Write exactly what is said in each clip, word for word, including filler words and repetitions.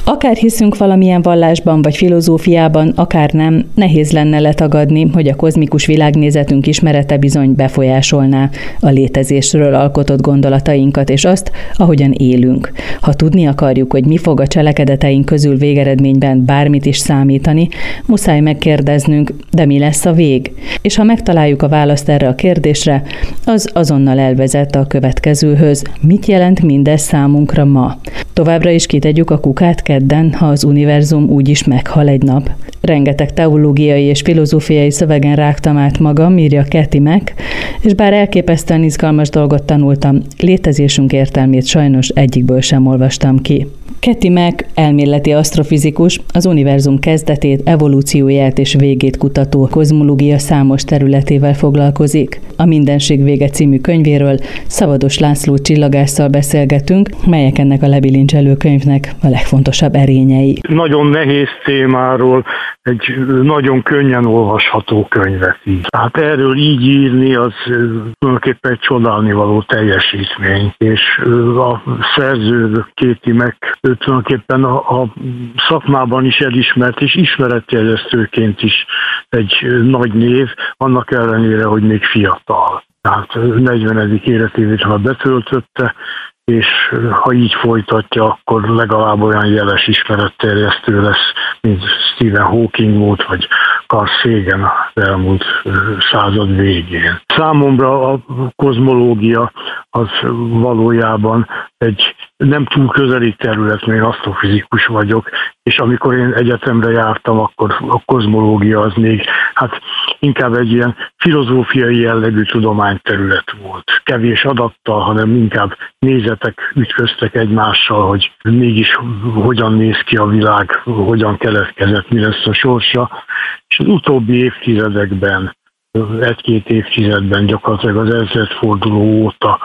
Akár hiszünk valamilyen vallásban vagy filozófiában, akár nem, nehéz lenne letagadni, hogy a kozmikus világnézetünk ismerete bizony befolyásolná a létezésről alkotott gondolatainkat és azt, ahogyan élünk. Ha tudni akarjuk, hogy mi fog a cselekedeteink közül végeredményben bármit is számítani, muszáj megkérdeznünk, de mi lesz a vég? És ha megtaláljuk a választ erre a kérdésre, az azonnal elvezet a következőhöz. Mit jelent mindez számunkra ma? Továbbra is kitegyük a kukát kedden, ha az univerzum úgyis meghal egy nap. Rengeteg teológiai és filozófiai szövegen rágtam át magam, írja Cathy Mack, és bár elképesztően izgalmas dolgot tanultam, létezésünk értelmét sajnos egyikből sem olvastam ki. Cathy Mack elméleti asztrofizikus, az univerzum kezdetét, evolúcióját és végét kutató kozmológia számos területével foglalkozik. A Mindenség vége című könyvéről Szavados László csillagásszal beszélgetünk, melyek ennek a lebilincselő könyvnek a legfontosabb erényei. Nagyon nehéz témáról egy nagyon könnyen olvasható könyvet így. Hát erről így írni, az tulajdonképpen egy csodálnivaló teljesítmény, és a szerző Cathy Mack tulajdonképpen a, a szakmában is elismert, és ismeretterjesztőként is egy nagy név, annak ellenére, hogy még fiatal. Tehát negyvenedik életévét már betöltötte, és ha így folytatja, akkor legalább olyan jeles ismeretterjesztő lesz, mint Stephen Hawking volt, vagy Carl Sagan az elmúlt század végén. Számomra a kozmológia az valójában egy nem túl közeli terület, mert én asztrofizikus vagyok, és amikor én egyetemre jártam, akkor a kozmológia az még hát inkább egy ilyen filozófiai jellegű tudományterület volt. Kevés adattal, hanem inkább nézetek ütköztek egymással, hogy mégis hogyan néz ki a világ, hogyan keletkezett, mi lesz a sorsa. És az utóbbi évtizedekben, egy-két évtizedben gyakorlatilag az ezredforduló óta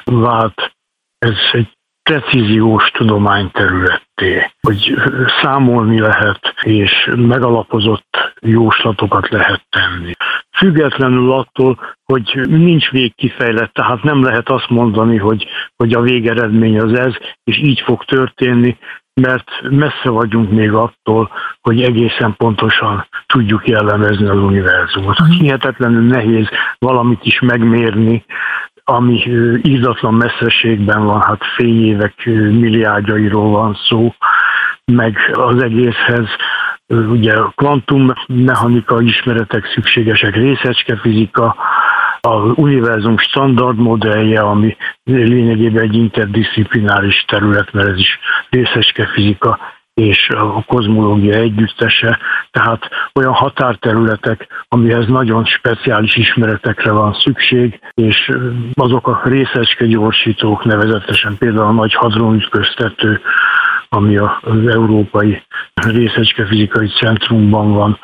vált ez egy precíziós tudományterületté, hogy számolni lehet, és megalapozott jóslatokat lehet tenni. Függetlenül attól, hogy nincs végkifejlett, tehát nem lehet azt mondani, hogy, hogy a végeredmény az ez, és így fog történni, mert messze vagyunk még attól, hogy egészen pontosan tudjuk jellemezni az univerzumot. Hihetetlenül nehéz valamit is megmérni, ami írdatlan messzeségben van, hát fényévek milliárdjairól van szó, meg az egészhez ugye kvantummechanika ismeretek szükségesek, részecskefizika, az univerzum standard modellje, ami lényegében egy interdisziplináris terület, mert ez is részecskefizika és a kozmológia együttese, tehát olyan határterületek, amihez nagyon speciális ismeretekre van szükség, és azok a részecskegyorsítók, nevezetesen például a Nagy Hadronütköztető, ami az Európai Részecskefizikai Centrumban van,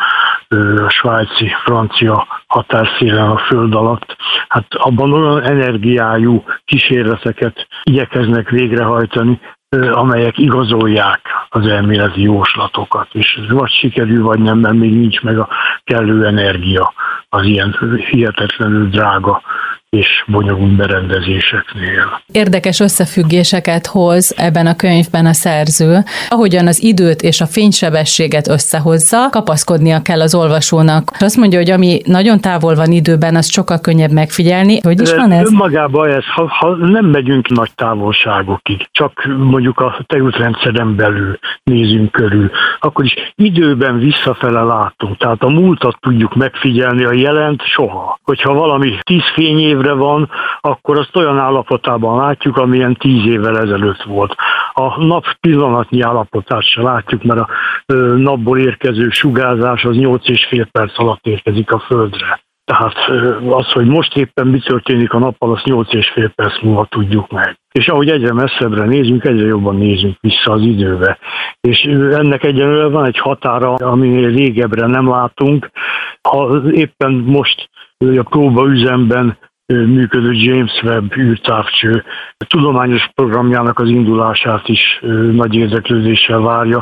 a svájci, francia határszélen a föld alatt. Hát abban olyan energiájú kísérleteket igyekeznek végrehajtani, amelyek igazolják az elméleti jóslatokat, és ez vagy sikerül, vagy nem, mert még nincs meg a kellő energia az ilyen hihetetlenül drága és bonyolult berendezéseknél. Érdekes összefüggéseket hoz ebben a könyvben a szerző. Ahogyan az időt és a fénysebességet összehozza, kapaszkodnia kell az olvasónak. Azt mondja, hogy ami nagyon távol van időben, az sokkal könnyebb megfigyelni. Hogy is van ez? Önmagában ez, ha, ha nem megyünk nagy távolságokig, csak mondjuk a tejútrendszeren belül nézünk körül, akkor is időben visszafele látunk. Tehát a múltat tudjuk megfigyelni, a jelent soha. Hogyha valami tíz fényévre van, akkor azt olyan állapotában látjuk, amilyen tíz évvel ezelőtt volt. A nap pillanatnyi állapotát se látjuk, mert a napból érkező sugárzás az nyolc és fél perc alatt érkezik a Földre. Tehát az, hogy most éppen mi történik a nappal, azt nyolc és fél perc múlva tudjuk meg. És ahogy egyre messzebbre nézünk, egyre jobban nézünk vissza az időbe. És ennek egyenlően van egy határa, aminél régebbre nem látunk. Ha éppen most a próbaüzemben működő James Webb űrtávcső tudományos programjának az indulását is nagy érdeklődéssel várja,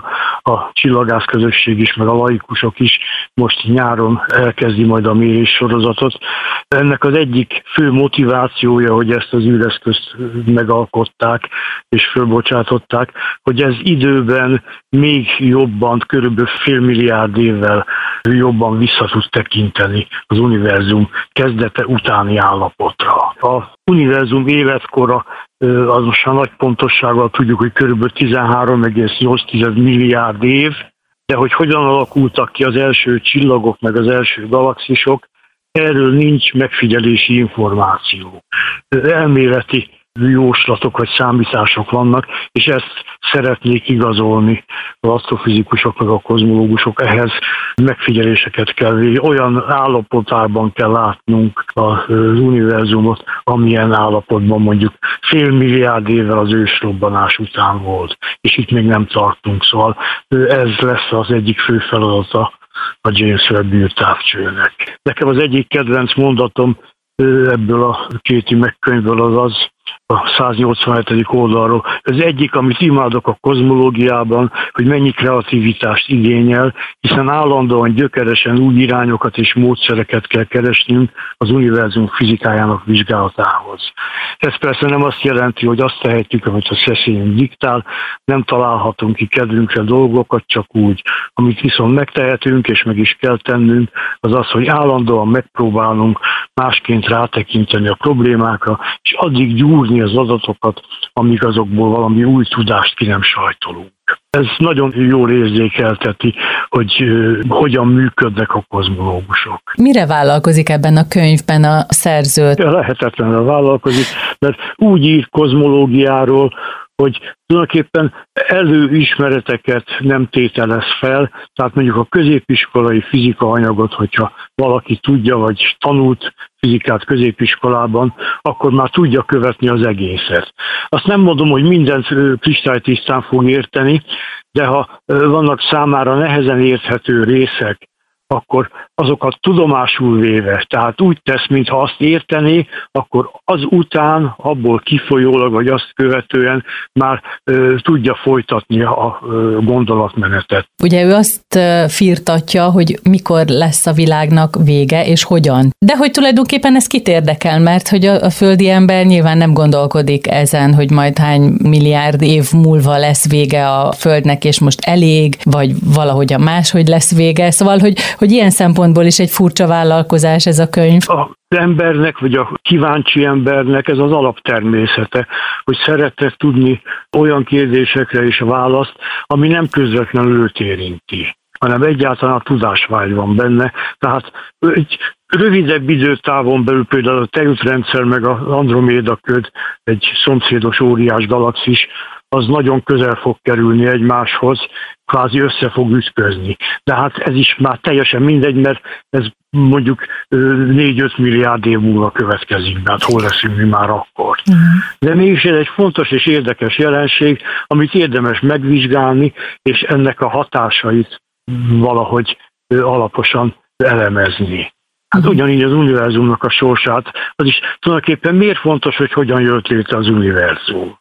a csillagász közösség is, meg a laikusok is most nyáron elkezdi majd a mérés sorozatot. Ennek az egyik fő motivációja, hogy ezt az űreszközt megalkották és fölbocsátották, hogy ez időben még jobban, körülbelül fél milliárd évvel jobban vissza tud tekinteni az univerzum kezdete utáni állapotra. A univerzum életkora az most már nagy pontossággal tudjuk, hogy körülbelül tizenhárom egész nyolc milliárd év, de hogy hogyan alakultak ki az első csillagok, meg az első galaxisok, erről nincs megfigyelési információ. Elméleti jóslatok vagy számítások vannak, és ezt szeretnék igazolni az asztrofizikusok, meg a kozmológusok. Ehhez megfigyeléseket kell végni. Olyan állapotában kell látnunk az univerzumot, amilyen állapotban mondjuk fél milliárd évvel az ősrobbanás után volt. És itt még nem tartunk, szóval ez lesz az egyik fő feladata a James Webb űrtávcsőnek. Nekem az egyik kedvenc mondatom ebből a Katie McCain-ből az az, a száznyolcvanhetedik oldalról. Ez egyik, amit imádok a kozmológiában, hogy mennyi kreativitást igényel, hiszen állandóan gyökeresen új irányokat és módszereket kell keresnünk az univerzum fizikájának vizsgálatához. Ez persze nem azt jelenti, hogy azt tehetjük, amit a szeszélyünk diktál, nem találhatunk ki kedvünkre dolgokat, csak úgy. Amit viszont megtehetünk, és meg is kell tennünk, az az, hogy állandóan megpróbálunk másként rátekinteni a problémákra, és addig gyúrni az adatokat, amíg azokból valami új tudást ki nem sajtolunk. Ez nagyon jól érzékelteti, hogy uh, hogyan működnek a kozmológusok. Mire vállalkozik ebben a könyvben a szerző? Lehetetlenül vállalkozik, mert úgy ír kozmológiáról, hogy tulajdonképpen előismereteket nem tételez fel, tehát mondjuk a középiskolai fizika anyagot, hogyha valaki tudja, vagy tanult fizikát középiskolában, akkor már tudja követni az egészet. Azt nem mondom, hogy mindent kristálytisztán fog érteni, de ha vannak számára nehezen érthető részek, akkor azokat tudomásul véve, tehát úgy tesz, mintha azt értené, akkor az után, abból kifolyólag, vagy azt követően már ö, tudja folytatni a ö, gondolatmenetet. Ugye ő azt firtatja, hogy mikor lesz a világnak vége, és hogyan. De hogy tulajdonképpen ez kit érdekel, mert hogy a, a földi ember nyilván nem gondolkodik ezen, hogy majd hány milliárd év múlva lesz vége a Földnek, és most elég, vagy valahogyan máshogy lesz vége. Szóval, hogy hogy ilyen szempontból is egy furcsa vállalkozás ez a könyv. Az embernek, vagy a kíváncsi embernek ez az alaptermészete, hogy szeretne tudni olyan kérdésekre is választ, ami nem közvetlenül őt érinti, hanem egyáltalán a tudásvágy van benne. Tehát egy rövidebb időtávon belül például a Tejútrendszer meg az Androméda köd, egy szomszédos óriás galaxis, az nagyon közel fog kerülni egymáshoz, kvázi össze fog ütközni. De hát ez is már teljesen mindegy, mert ez mondjuk négy-öt milliárd év múlva következik, mert hol leszünk mi már akkor. Uh-huh. De mégis ez egy fontos és érdekes jelenség, amit érdemes megvizsgálni, és ennek a hatásait valahogy alaposan elemezni. Hát ugyanígy az univerzumnak a sorsát, az is tulajdonképpen miért fontos, hogy hogyan jött létre az univerzum.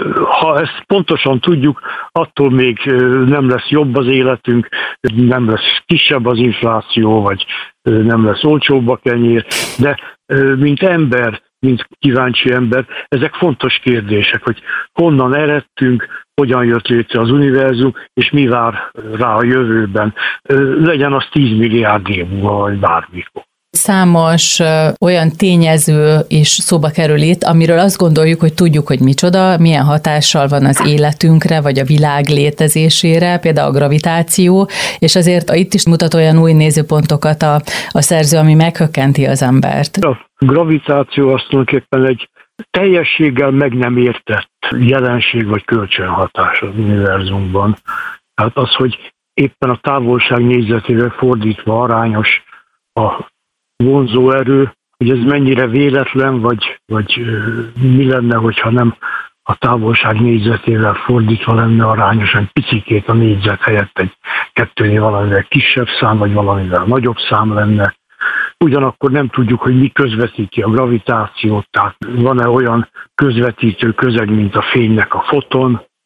Ha ezt pontosan tudjuk, attól még nem lesz jobb az életünk, nem lesz kisebb az infláció, vagy nem lesz olcsóbb a kenyér, de mint ember, mint kíváncsi ember, ezek fontos kérdések, hogy honnan eredtünk, hogyan jött létre az univerzum, és mi vár rá a jövőben. Legyen az tíz milliárd év múlva, vagy bármikor. Számos ö, olyan tényező is szóba kerül itt, amiről azt gondoljuk, hogy tudjuk, hogy micsoda, milyen hatással van az életünkre, vagy a világ létezésére, például a gravitáció, és azért itt is mutat olyan új nézőpontokat a, a szerző, ami meghökkenti az embert. A gravitáció azt tulajdonképpen egy teljességgel meg nem értett jelenség vagy kölcsönhatás az univerzumban. Tehát az, hogy éppen a távolság négyzetével fordítva arányos a vonzóerő, hogy ez mennyire véletlen, vagy, vagy mi lenne, hogyha nem a távolság négyzetével fordítva lenne arányosan picikét a négyzet helyett egy kettőnél valamivel kisebb szám, vagy valamivel nagyobb szám lenne. Ugyanakkor nem tudjuk, hogy mi közvetíti a gravitációt, tehát van-e olyan közvetítő közeg, mint a fénynek a foton,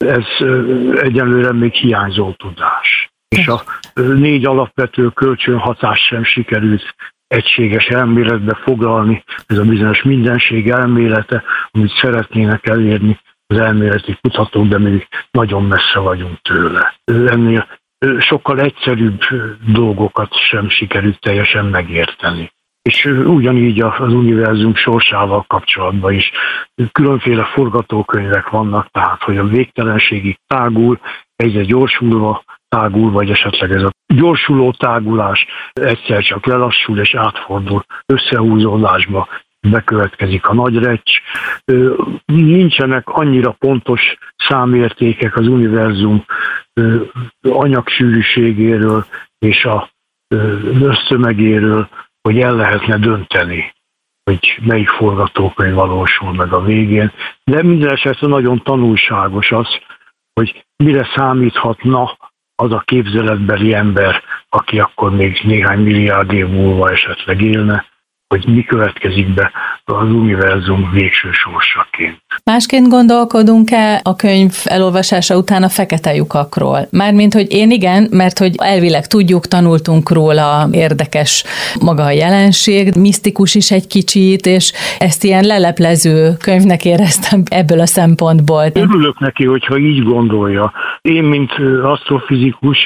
ez egyelőre még hiányzó tudás. És a négy alapvető kölcsönhatást sem sikerült egységes elméletbe foglalni, ez a bizonyos mindenség elmélete, amit szeretnének elérni az elméleti kutatók, de még nagyon messze vagyunk tőle. Ennél sokkal egyszerűbb dolgokat sem sikerült teljesen megérteni. És ugyanígy az univerzum sorsával kapcsolatban is különféle forgatókönyvek vannak, tehát hogy a végtelenségig tágul, egyre gyorsulva tágul, vagy esetleg ez a gyorsuló tágulás egyszer csak lelassul és átfordul összehúzódásba, bekövetkezik a nagy recs. Nincsenek annyira pontos számértékek az univerzum anyagsűrűségéről és a össztömegéről, hogy el lehetne dönteni, hogy melyik forgatókönyv valósul meg a végén. De minden esetre nagyon tanulságos az, hogy mire számíthatna az a képzeletbeli ember, aki akkor még néhány milliárd év múlva esetleg élne, hogy mi következik be az univerzum végső sorsaként. Másként gondolkodunk-e a könyv elolvasása után a fekete lyukakról? Mármint, hogy én igen, mert hogy elvileg tudjuk, tanultunk róla, érdekes maga a jelenség, misztikus is egy kicsit, és ezt ilyen leleplező könyvnek éreztem ebből a szempontból. Örülök neki, hogyha így gondolja. Én, mint asztrofizikus,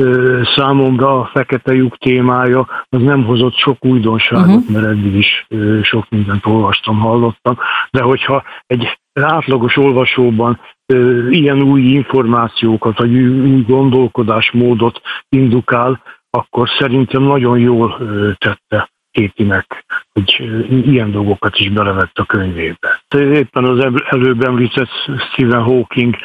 számomra a fekete lyuk témája az nem hozott sok újdonságot, uh-huh. mert eddig is sok mindent olvastam, hallottam, de hogyha egy átlagos olvasóban ilyen új információkat, vagy új gondolkodásmódot indukál, akkor szerintem nagyon jól tette Katie-nek, hogy ilyen dolgokat is belevett a könyvébe. Éppen az előbb említett Stephen Hawking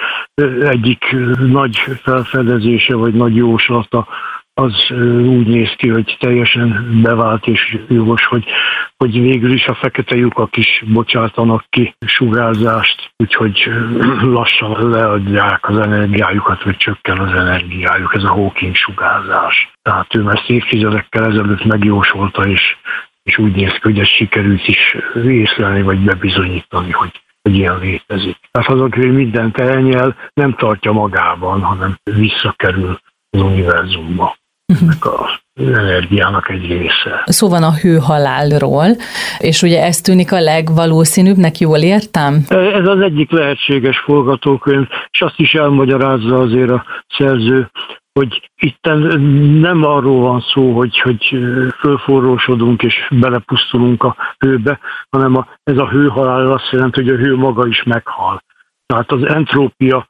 egyik nagy felfedezése, vagy nagy jóslata, az úgy néz ki, hogy teljesen bevált és jogos, hogy, hogy végül is a fekete lyukak is bocsátanak ki sugárzást, úgyhogy lassan leadják az energiájukat, vagy csökken az energiájuk, ez a Hawking sugárzás. Tehát ő ezt évtizedekkel ezelőtt megjósolta, és, és úgy néz ki, hogy ez sikerült is észlelni, vagy bebizonyítani, hogy, hogy ilyen létezik. Tehát az, aki mindent elnyel, nem tartja magában, hanem visszakerül az univerzumba. Ennek az energiának egy része. Szó van a hőhalálról, és ugye ez tűnik a legvalószínűbbnek, jól értem? Ez az egyik lehetséges forgatókönyv, és azt is elmagyarázza azért a szerző, hogy itt nem arról van szó, hogy, hogy fölforrósodunk és belepusztulunk a hőbe, hanem a, ez a hőhalál azt jelenti, hogy a hő maga is meghal. Tehát az entrópia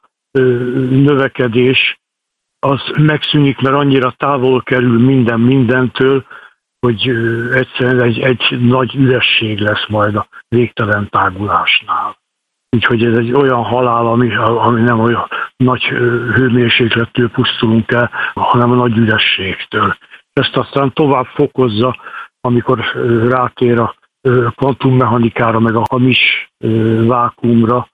növekedés az megszűnik, mert annyira távol kerül minden mindentől, hogy egyszerűen egy, egy nagy üresség lesz majd a végtelen tágulásnál. Úgyhogy ez egy olyan halál, ami, ami nem olyan nagy hőmérséklettől pusztulunk el, hanem a nagy ürességtől. Ezt aztán tovább fokozza, amikor rátér a kvantummechanikára, meg a hamis vákuumra,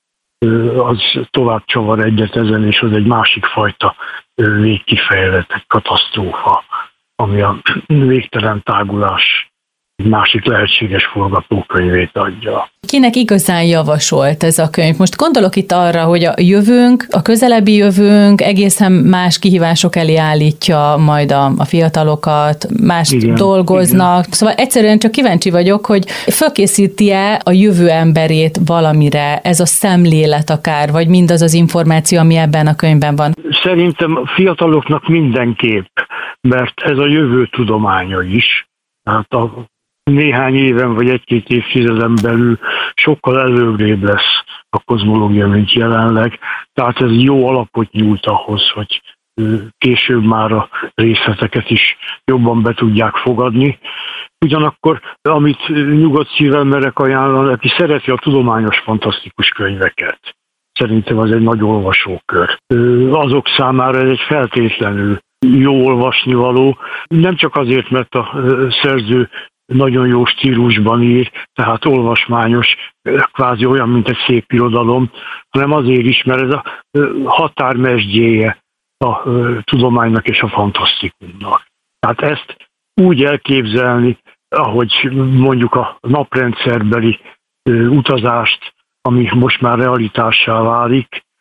az tovább csavar egyet ezen, és az egy másik fajta végkifejlet, egy katasztrófa, ami a végtelen tágulás másik lehetséges forgatókönyvét adja. Kinek igazán javasolt ez a könyv? Most gondolok itt arra, hogy a jövőnk, a közelebbi jövőnk egészen más kihívások elé állítja majd a, a fiatalokat, mást igen, dolgoznak. Igen. Szóval egyszerűen csak kíváncsi vagyok, hogy fölkészíti-e a jövő emberét valamire, ez a szemlélet akár, vagy mindaz az információ, ami ebben a könyvben van? Szerintem a fiataloknak mindenképp, mert ez a jövő tudománya is. Hát a néhány éven vagy egy-két évtizeden belül sokkal előrébb lesz a kozmológia, mint jelenleg. Tehát ez jó alapot nyújt ahhoz, hogy később már a részleteket is jobban be tudják fogadni. Ugyanakkor, amit nyugodt szívvel merek ajánlani, aki szereti a tudományos, fantasztikus könyveket, szerintem az egy nagy olvasókör. Azok számára ez egy feltétlenül jó olvasnivaló, nem csak azért, mert a szerző nagyon jó stílusban ír, tehát olvasmányos, kvázi olyan, mint egy szép irodalom, hanem azért is, mert ez a határmesdjéje a tudománynak és a fantasztikumnak. Tehát ezt úgy elképzelni, ahogy mondjuk a naprendszerbeli utazást, ami most már realitássá válik,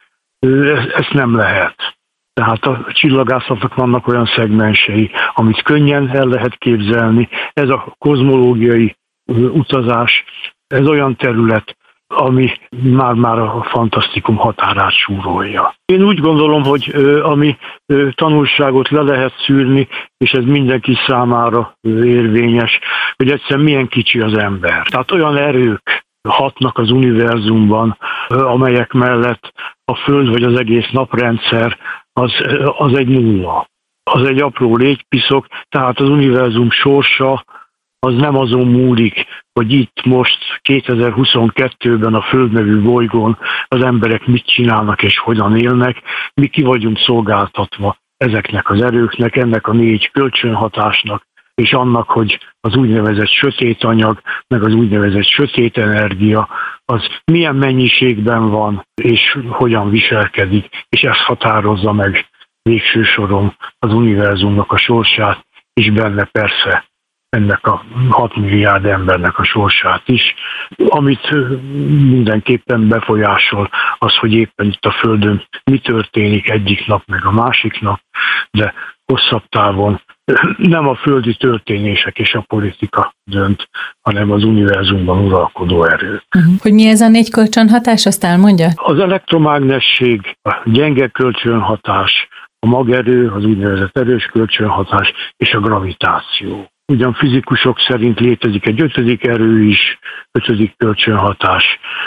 ezt nem lehet. Tehát a csillagászatnak vannak olyan szegmensei, amit könnyen el lehet képzelni. Ez a kozmológiai utazás, ez olyan terület, ami már-már a fantasztikum határát súrolja. Én úgy gondolom, hogy ami tanulságot le lehet szűrni, és ez mindenki számára érvényes, hogy egyszerűen milyen kicsi az ember. Tehát olyan erők hatnak az univerzumban, amelyek mellett a Föld vagy az egész naprendszer az, az egy nulla. Az egy apró légypiszok, tehát az univerzum sorsa az nem azon múlik, hogy itt most kétezer-huszonkettőben a Föld nevű bolygón az emberek mit csinálnak és hogyan élnek. Mi ki vagyunk szolgáltatva ezeknek az erőknek, ennek a négy kölcsönhatásnak, és annak, hogy az úgynevezett sötét anyag, meg az úgynevezett sötét energia, az milyen mennyiségben van, és hogyan viselkedik, és ez határozza meg végső soron az univerzumnak a sorsát, és benne persze ennek a hat milliárd embernek a sorsát is. Amit mindenképpen befolyásol az, hogy éppen itt a Földön mi történik egyik nap meg a másik nap, de hosszabb távon nem a földi történések és a politika dönt, hanem az univerzumban uralkodó erők. Uh-huh. Hogy mi ez a négy kölcsönhatás, azt elmondja? Az elektromágnesség, a gyenge kölcsönhatás, a magerő, az úgynevezett erős kölcsönhatás és a gravitáció. Ugyan fizikusok szerint létezik egy ötödik erő is, ötödik kölcsönhatás.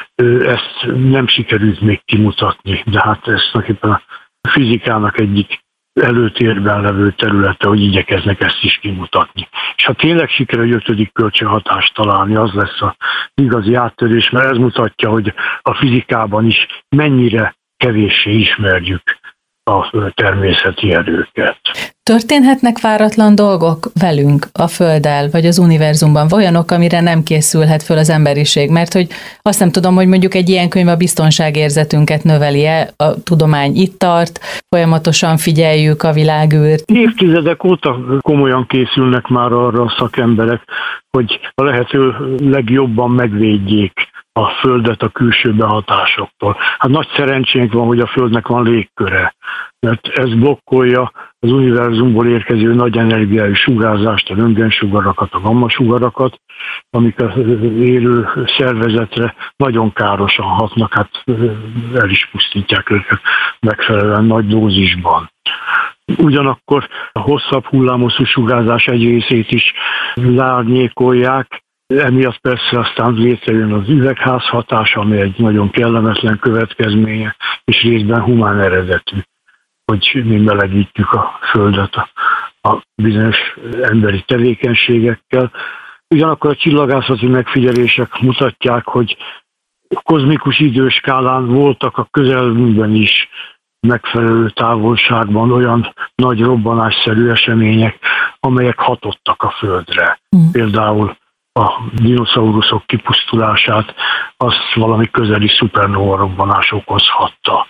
Ezt nem sikerült még kimutatni, de hát ez tulajdonképpen a fizikának egyik előtérben levő területe, hogy igyekeznek ezt is kimutatni. És ha tényleg sikerül egy ötödik kölcsönhatást találni, az lesz az igazi áttörés, mert ez mutatja, hogy a fizikában is mennyire kevéssé ismerjük a természeti erőket. Történhetnek váratlan dolgok velünk a Földdel, vagy az univerzumban, olyanok, amire nem készülhet föl az emberiség? Mert hogy azt nem tudom, hogy mondjuk egy ilyen könyv a biztonságérzetünket növeli-e, a tudomány itt tart, folyamatosan figyeljük a világűrt. Évtizedek óta komolyan készülnek már arra a szakemberek, hogy a lehető legjobban megvédjék a Földet a külső behatásoktól. Hát nagy szerencsénk van, hogy a Földnek van légköre, mert ez blokkolja az univerzumból érkező nagy energiájú sugárzást, a röntgensugarakat, a gammasugarakat, amik az élő szervezetre nagyon károsan hatnak, hát el is pusztítják őket megfelelően nagy dózisban. Ugyanakkor a hosszabb hullámhosszú sugárzás egy részét is leárnyékolják, emiatt persze aztán létrejön az üvegházhatás, ami egy nagyon kellemetlen következménye, és részben humán eredetű, hogy mi melegítjük a Földet a, a bizonyos emberi tevékenységekkel. Ugyanakkor a csillagászati megfigyelések mutatják, hogy kozmikus időskálán voltak a közelmúltban is megfelelő távolságban olyan nagy robbanásszerű események, amelyek hatottak a Földre. Mm. Például a dinoszauruszok kipusztulását, azt valami közeli szupernova robbanás okozhatta.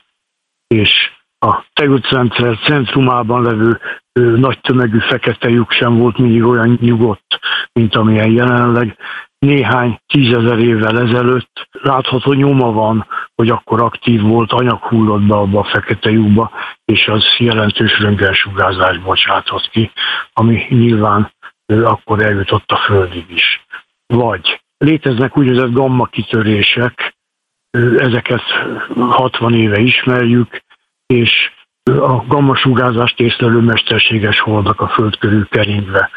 És a tejútrendszer centrumában levő ö, nagy tömegű fekete lyuk sem volt mindig olyan nyugodt, mint amilyen jelenleg. Néhány tízezer évvel ezelőtt látható nyoma van, hogy akkor aktív volt, anyag hullott be abba a fekete lyukba, és az jelentős röntgensugárzást bocsátott ki, ami nyilván ö, akkor eljutott a Földig is. Vagy léteznek úgynevezett gamma kitörések, ezeket hatvan éve ismerjük, és a gammasugárzást észlelő mesterséges holdak a Föld körül keringve.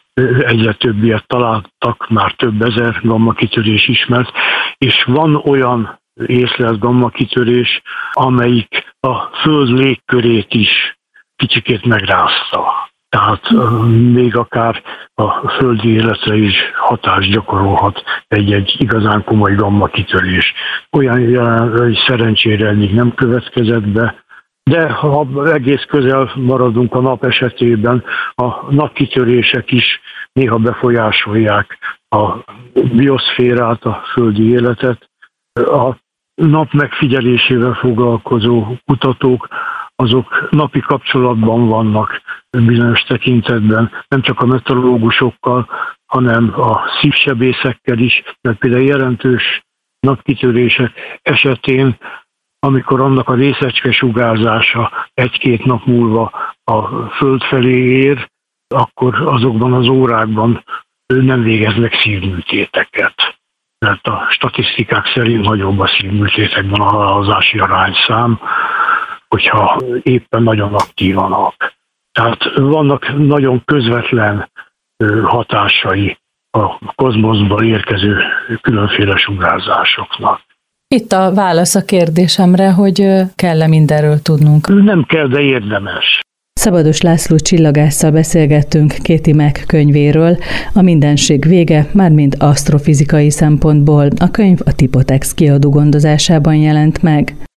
Egyre több ilyet találtak, már több ezer gamma kitörés ismert, és van olyan észlelt gamma kitörés, amelyik a Föld légkörét is kicsikét megrázta. Tehát még akár a földi életre is hatást gyakorolhat egy-egy igazán komoly gamma kitörés. Olyan jelenleg szerencsére eddig nem következett be, de ha egész közel maradunk a nap esetében, a napkitörések is néha befolyásolják a bioszférát, a földi életet. A nap megfigyelésével foglalkozó kutatók azok napi kapcsolatban vannak bizonyos tekintetben, nem csak a meteorológusokkal, hanem a szívsebészekkel is, mert például jelentős napkitörések esetén amikor annak a részecske sugárzása egy-két nap múlva a Föld felé ér, akkor azokban az órákban nem végeznek szívműtéteket. Mert a statisztikák szerint nagyobb a szívműtétekben a halálozási arányszám, hogyha éppen nagyon aktívanak. Tehát vannak nagyon közvetlen hatásai a kozmoszból érkező különféle sugárzásoknak. Itt a válasz a kérdésemre, hogy kell-e mindenről tudnunk? Nem kell, de érdemes. Szabados László csillagásszal beszélgettünk Katie Mack könyvéről, A mindenség vége, mármint asztrofizikai szempontból. A könyv a Tipotex kiadó gondozásában jelent meg.